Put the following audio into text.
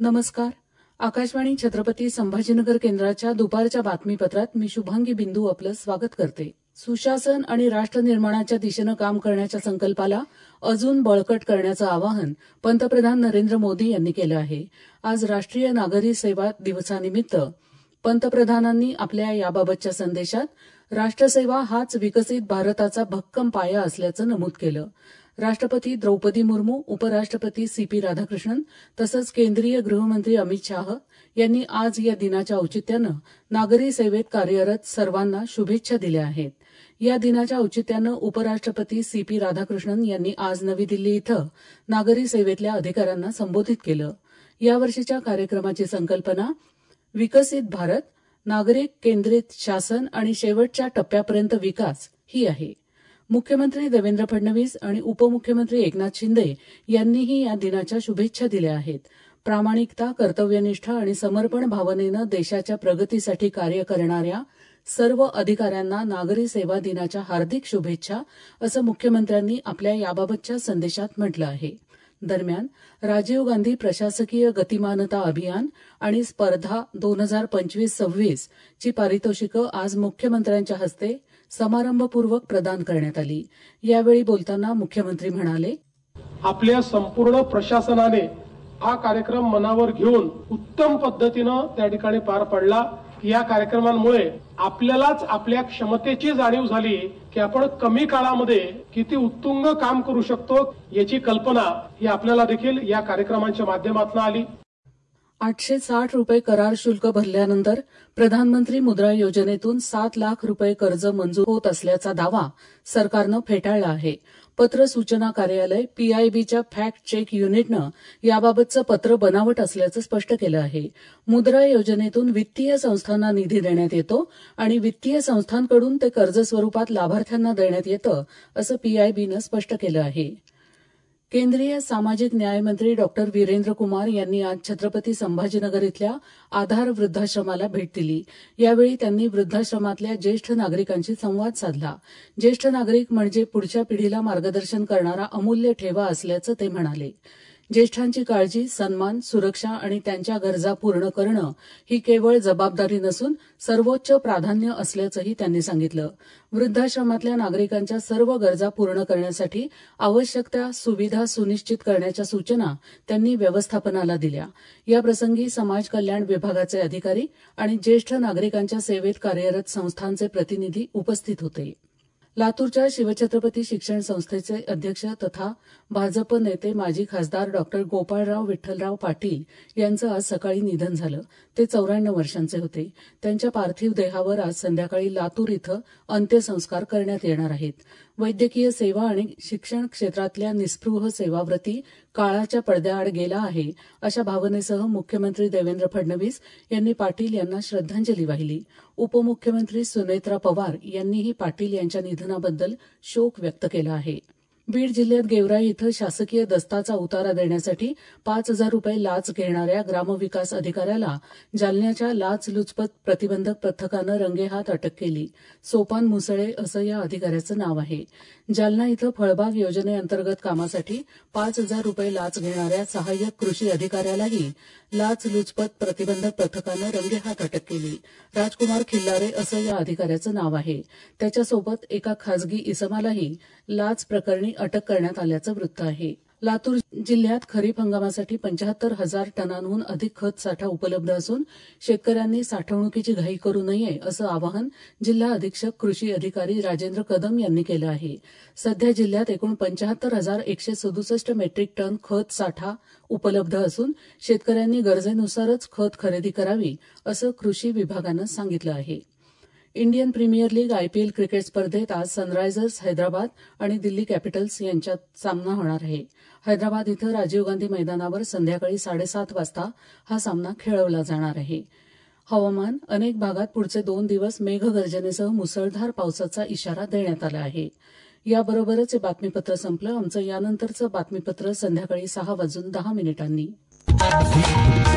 नमस्कार. आकाशवाणी छत्रपती संभाजीनगर केंद्राच्या दुपारच्या बातमीपत्रात मी शुभांगी बिंदू आपलं स्वागत करते. सुशासन आणि राष्ट्रनिर्माणाच्या दिशेनं काम करण्याच्या संकल्पाला अजून बळकट करण्याचं आवाहन पंतप्रधान नरेंद्र मोदी यांनी केलं आहे. आज राष्ट्रीय नागरी सेवा दिवसानिमित्त पंतप्रधानांनी आपल्या याबाबतच्या संदेशात राष्ट्रसेवा हाच विकसित भारताचा भक्कम पाया असल्याचं नमूद केलं. राष्ट्रपती द्रौपदी मुर्मू, उपराष्ट्रपती CP राधाकृष्णन तसंच केंद्रीय गृहमंत्री अमित शाह यांनी आज या दिनाच्या औचित्यानं नागरी सेवेत कार्यरत सर्वांना शुभेच्छा दिल्या आहेत. या दिनाच्या औचित्यानं उपराष्ट्रपती CP राधाकृष्णन यांनी आज नवी दिल्ली इथं नागरी सेवेतल्या अधिकाऱ्यांना संबोधित केलं. यावर्षीच्या कार्यक्रमाची संकल्पना विकसित भारत, नागरिक केंद्रित शासन आणि शेवटच्या टप्प्यापर्यंत विकास ही आहे. मुख्यमंत्री देवेंद्र फडणवीस आणि उपमुख्यमंत्री एकनाथ शिंदे यांनीही या दिनाच्या शुभेच्छा दिल्या आहेत. प्रामाणिकता, कर्तव्यनिष्ठा आणि समर्पण भावनेनं देशाच्या प्रगतीसाठी कार्य करणाऱ्या सर्व अधिकाऱ्यांना नागरी सेवा दिनाच्या हार्दिक शुभेच्छा असं मुख्यमंत्र्यांनी आपल्या याबाबतच्या संदेशात म्हटलं आहे. दरम्यान राजीव गांधी प्रशासकीय गतिमानता अभियान आणि स्पर्धा 2025-26 ची पारितोषिकं आज मुख्यमंत्र्यांच्या हस्ते समारंभपूर्वक प्रदान करण्यात आली. यावेळी बोलताना मुख्यमंत्री म्हणाले, आपल्या संपूर्ण प्रशासनाने हा कार्यक्रम मनावर घेऊन उत्तम पद्धतीनं त्या ठिकाणी पार पडला. या कार्यक्रमांमुळे आपल्यालाच आपल्या क्षमतेची जाणीव झाली की आपण कमी काळामध्ये किती उत्तुंग काम करू शकतो याची कल्पना ही आपल्याला देखील या कार्यक्रमांच्या माध्यमातून आली. 860 रुपये करार शुल्क भरल्यानंतर प्रधानमंत्री मुद्रा योजनेतून 7 लाख रुपये कर्ज मंजूर होत असल्याचा दावा सरकारनं फेटाळला आहे. पत्र सूचना कार्यालय PIBच्या फॅक्ट चेक युनिटनं याबाबतचं पत्र बनावट असल्याचं स्पष्ट केलं आहे. मुद्रा योजनेतून वित्तीय संस्थांना निधी देण्यात येतो आणि वित्तीय संस्थांकडून ते कर्ज स्वरूपात लाभार्थ्यांना देण्यात येतं असं PIBनं स्पष्ट केलं आहे. केंद्रीय सामाजिक न्याय मंत्री डॉक्टर वीरेंद्र कुमार यांनी आज छत्रपती संभाजीनगर इथल्या आधार वृद्धाश्रमाला भेट दिली. यावेळी त्यांनी वृद्धाश्रमातल्या ज्येष्ठ नागरिकांशी संवाद साधला. ज्येष्ठ नागरिक म्हणजे पुढच्या पिढीला मार्गदर्शन करणारा अमूल्य ठेवा असल्याचं ते म्हणाले. ज्येष्ठांची काळजी, सन्मान, सुरक्षा आणि त्यांच्या गरजा पूर्ण करणं ही केवळ जबाबदारी नसून सर्वोच्च प्राधान्य असल्याचंही त्यांनी सांगितलं. वृद्धाश्रमातल्या नागरिकांच्या सर्व गरजा पूर्ण करण्यासाठी आवश्यक त्या सुविधा सुनिश्चित करण्याच्या सूचना त्यांनी व्यवस्थापनाला दिल्या. याप्रसंगी समाज कल्याण विभागाचे अधिकारी आणि ज्येष्ठ नागरिकांच्या सेवेत कार्यरत संस्थांचे प्रतिनिधी उपस्थित होते. लातूरच्या शिवछत्रपती शिक्षण संस्थेचे अध्यक्ष तथा भाजप नेते माजी खासदार डॉक्टर गोपाळराव विठ्ठलराव पाटील यांचं आज सकाळी निधन झालं. ते 94 वर्षांचे होते. त्यांच्या पार्थिव देहावर आज संध्याकाळी लातूर इथं अंत्यसंस्कार करण्यात येणार आहेत. वैद्यकीय सेवा आणि शिक्षण क्षेत्रातल्या निस्पृह सेवाव्रती काळाच्या पडद्याआड गेला आहे अशा भावनेसह मुख्यमंत्री देवेंद्र फडणवीस यांनी पाटील यांना श्रद्धांजली वाहिली. उपमुख्यमंत्री सुनेत्रा पवार यांनीही पाटील यांच्या निधनाबद्दल शोक व्यक्त केला आहे. बीड जिल्ह्यात गेवराई इथं शासकीय दस्ताचा उतारा देण्यासाठी 5,000 रुपये लाच घेणाऱ्या ग्रामविकास अधिकाऱ्याला जालन्याच्या लाचलुचपत प्रतिबंधक पथकानं रंगेहात अटक केली. सोपान मुसळे असं या अधिकाऱ्याचं नाव आहे. जालना इथं फळबाग योजनेअंतर्गत कामासाठी 5,000 रुपये लाच घेणाऱ्या सहाय्यक कृषी अधिकाऱ्यालाही लाचलुचपत प्रतिबंधक पथकानं रंगेहात अटक केली. राजकुमार खिल्लारे असं या अधिकाऱ्याचं नाव आहे. त्याच्यासोबत एका खासगी इसमालाही लाच प्रकरणी अटक करण्यात आल्याचं वृत्त आहे. लातूर जिल्ह्यात खरीप हंगामासाठी 75,000 टनांहून अधिक खत साठा उपलब्ध असून शेतकऱ्यांनी साठवणुकीची घाई करू नये असं आवाहन जिल्हा अधीक्षक कृषी अधिकारी राजेंद्र कदम यांनी केलं आहे. सध्या जिल्ह्यात एकूण 75,167 मेट्रिक टन खत साठा उपलब्ध असून शेतकऱ्यांनी गरजेनुसारच खत खरेदी करावी असं कृषी विभागानं सांगितलं आहे. Indian Premier League IPL cricket स्पर्धेत आज सनरायझर्स हैदराबाद आणि दिल्ली कॅपिटल्स यांच्यात सामना होणार आहे. हैदराबाद इथं राजीव गांधी मैदानावर संध्याकाळी 7:30 वाजता हा सामना खेळवला जाणार आहे. हवामान अनेक भागात पुढचे 2 दिवस मेघगर्जनेसह मुसळधार पावसाचा इशारा देण्यात आला आहे. याबरोबरच हे बातमीपत्र संपलं. आमचं यानंतरचं बातमीपत्र संध्याकाळी 6:10 वाजून 10 मिनिटांनी.